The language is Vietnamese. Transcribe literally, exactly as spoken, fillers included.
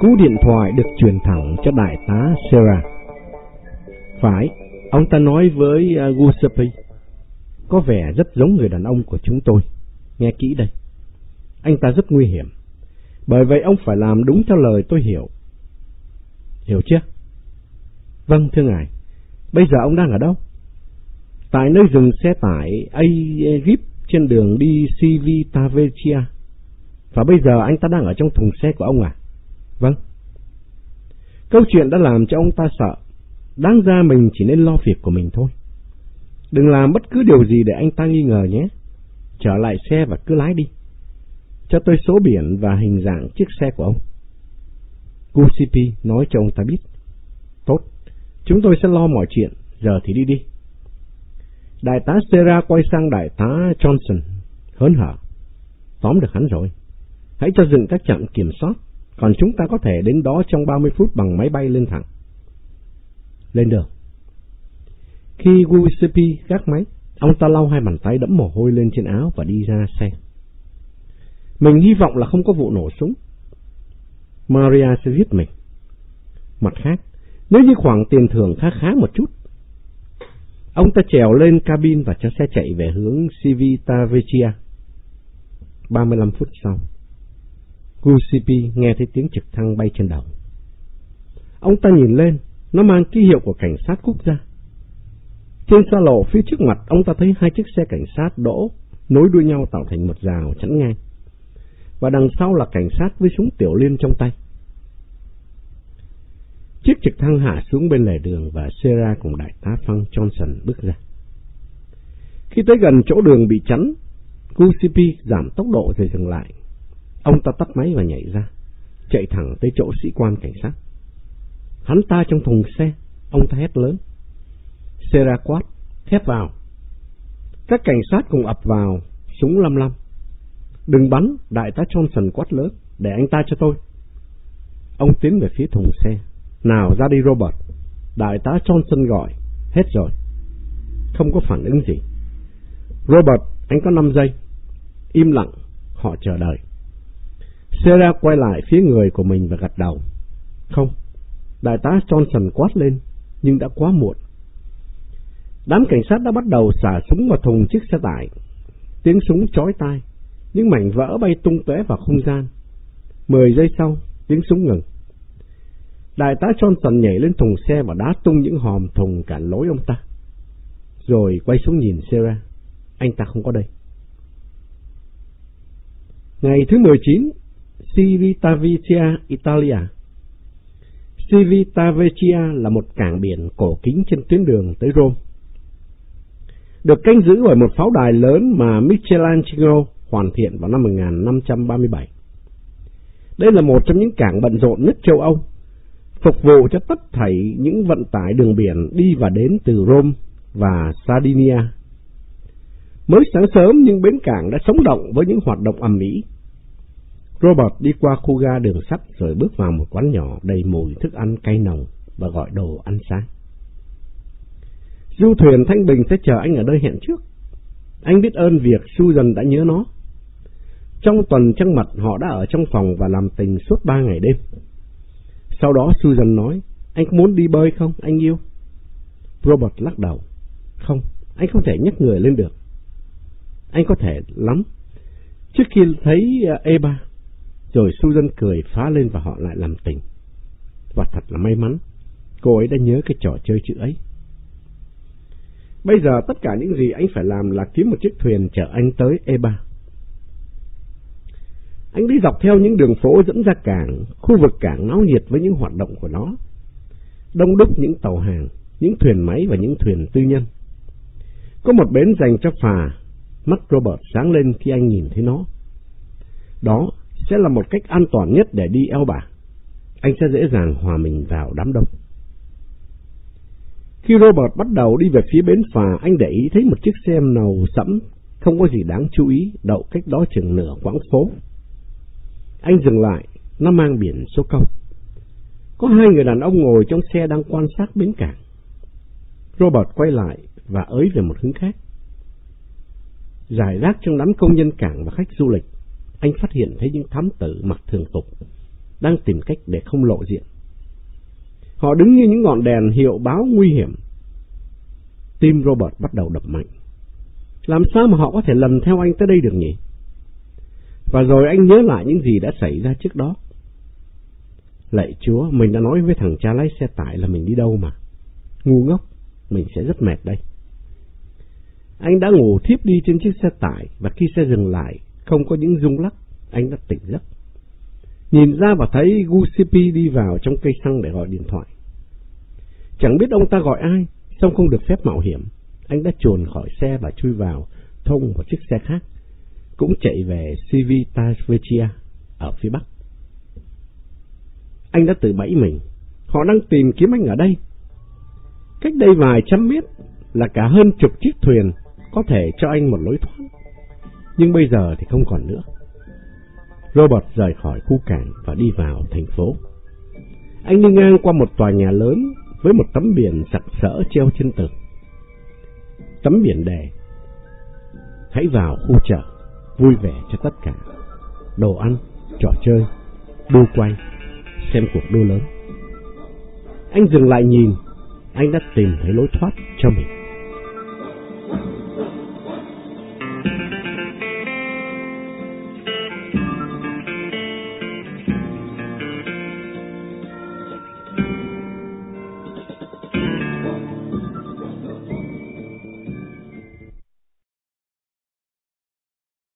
Cú điện thoại được truyền thẳng cho đại tá Sarah. Phải, ông ta nói với uh, Giuseppe, có vẻ rất giống người đàn ông của chúng tôi. Nghe kỹ đây, anh ta rất nguy hiểm, bởi vậy ông phải làm đúng theo lời tôi hiểu. Hiểu chưa? Vâng, thưa ngài. Bây giờ ông đang ở đâu? Tại nơi dừng xe tải a Jeep trên đường đi Civitavecchia. Và bây giờ anh ta đang ở trong thùng xe của ông à? Vâng. Câu chuyện đã làm cho ông ta sợ. Đáng ra mình chỉ nên lo việc của mình thôi. Đừng làm bất cứ điều gì để anh ta nghi ngờ nhé. Trở lại xe và cứ lái đi. Cho tôi số biển và hình dạng chiếc xe của ông. Giuseppe nói cho ông ta biết. Tốt, chúng tôi sẽ lo mọi chuyện. Giờ thì đi đi. Đại tá Sarah quay sang đại tá Johnson, hớn hở. Tóm được hắn rồi. Hãy cho dựng các trạm kiểm soát, còn chúng ta có thể đến đó trong ba mươi phút bằng máy bay lên thẳng. Lên đường. Khi Giuseppe gác máy, ông ta lau hai bàn tay đẫm mồ hôi lên trên áo và đi ra xe. Mình hy vọng là không có vụ nổ súng. Maria sẽ giết mình. Mặt khác, nếu như khoản tiền thưởng khá khá một chút. Ông ta trèo lên cabin và cho xe chạy về hướng Civitavecchia. ba mươi lăm phút sau, Giuseppe nghe thấy tiếng trực thăng bay trên đầu. Ông ta nhìn lên, nó mang ký hiệu của cảnh sát quốc gia. Trên xa lộ phía trước mặt, ông ta thấy hai chiếc xe cảnh sát đỗ nối đuôi nhau tạo thành một rào chắn ngang. Và đằng sau là cảnh sát với súng tiểu liên trong tay. Chiếc trực thăng hạ xuống bên lề đường và Sarah cùng đại tá Frank Johnson bước ra. Khi tới gần chỗ đường bị chắn, Giuseppe giảm tốc độ rồi dừng lại. Ông ta tắt máy và nhảy ra, chạy thẳng tới chỗ sĩ quan cảnh sát. Hắn ta trong thùng xe, ông ta hét lớn. Sarah quát, thét vào. Các cảnh sát cùng ập vào, súng lăm lăm. Đừng bắn, đại tá Johnson quát lớn, để anh ta cho tôi. Ông tiến về phía thùng xe. Nào ra đi Robert. Đại tá Johnson gọi. Hết rồi. Không có phản ứng gì. Robert, anh có năm giây. Im lặng. Họ chờ đợi. Sarah quay lại phía người của mình và gật đầu. Không. Đại tá Johnson quát lên, nhưng đã quá muộn. Đám cảnh sát đã bắt đầu xả súng vào thùng chiếc xe tải. Tiếng súng chói tai, những mảnh vỡ bay tung tóe vào không gian. Mười giây sau, tiếng súng ngừng. Đại tá Johnson nhảy lên thùng xe và đá tung những hòm thùng cản lối ông ta. Rồi quay xuống nhìn Sarah. Anh ta không có đây. Ngày thứ mười chín, Civitavecchia, Italia. Civitavecchia là một cảng biển cổ kính trên tuyến đường tới Rome. Được canh giữ bởi một pháo đài lớn mà Michelangelo hoàn thiện vào năm một nghìn năm trăm ba mươi bảy. Đây là một trong những cảng bận rộn nhất châu Âu, phục vụ cho tất thảy những vận tải đường biển đi và đến từ Rome và Sardinia. Mới sáng sớm nhưng bến cảng đã sống động với những hoạt động ầm ĩ. Robert đi qua khu ga đường sắt rồi bước vào một quán nhỏ đầy mùi thức ăn cay nồng và gọi đồ ăn sáng. Du thuyền Thanh Bình sẽ chờ anh ở nơi hẹn trước. Anh biết ơn việc Susan đã nhớ nó. Trong tuần trăng mật họ đã ở trong phòng và làm tình suốt ba ngày đêm. Sau đó Susan nói, anh có muốn đi bơi không, anh yêu? Robert lắc đầu. Không, anh không thể nhấc người lên được. Anh có thể lắm. Trước khi thấy Eva, rồi Susan cười phá lên và họ lại làm tình. Và thật là may mắn, cô ấy đã nhớ cái trò chơi chữ ấy. Bây giờ tất cả những gì anh phải làm là kiếm một chiếc thuyền chở anh tới Eba. Anh đi dọc theo những đường phố dẫn ra cảng, khu vực cảng náo nhiệt với những hoạt động của nó. Đông đúc những tàu hàng, những thuyền máy và những thuyền tư nhân. Có một bến dành cho phà, mắt Robert sáng lên khi anh nhìn thấy nó. Đó sẽ là một cách an toàn nhất để đi eo bả. Anh sẽ dễ dàng hòa mình vào đám đông. Khi Robert bắt đầu đi về phía bến phà, anh để ý thấy một chiếc xe màu sẫm, không có gì đáng chú ý, đậu cách đó chừng nửa quãng phố. Anh dừng lại, nó mang biển số công. Có hai người đàn ông ngồi trong xe đang quan sát bến cảng. Robert quay lại và ới về một hướng khác. Rải rác trong đám công nhân cảng và khách du lịch, anh phát hiện thấy những thám tử mặc thường phục, đang tìm cách để không lộ diện. Họ đứng như những ngọn đèn hiệu báo nguy hiểm. Tim Robert bắt đầu đập mạnh. Làm sao mà họ có thể lần theo anh tới đây được nhỉ? Và rồi anh nhớ lại những gì đã xảy ra trước đó. Lạy Chúa, mình đã nói với thằng cha lái xe tải là mình đi đâu mà. Ngu ngốc, mình sẽ rất mệt đây. Anh đã ngủ thiếp đi trên chiếc xe tải, và khi xe dừng lại, không có những rung lắc, anh đã tỉnh giấc. Nhìn ra và thấy Giuseppe đi vào trong cây xăng để gọi điện thoại. Chẳng biết ông ta gọi ai, song không được phép mạo hiểm. Anh đã chuồn khỏi xe và chui vào thông một chiếc xe khác, cũng chạy về Civitavecchia ở phía bắc. Anh đã tự bẫy mình. Họ đang tìm kiếm anh ở đây. Cách đây vài trăm mét là cả hơn chục chiếc thuyền có thể cho anh một lối thoát. Nhưng bây giờ thì không còn nữa. Robert rời khỏi khu cảng và đi vào thành phố. Anh đi ngang qua một tòa nhà lớn với một tấm biển sặc sỡ treo trên tường. Tấm biển đề: hãy vào khu chợ, vui vẻ cho tất cả. Đồ ăn, trò chơi, đu quay, xem cuộc đua lớn. Anh dừng lại nhìn. Anh đã tìm thấy lối thoát cho mình.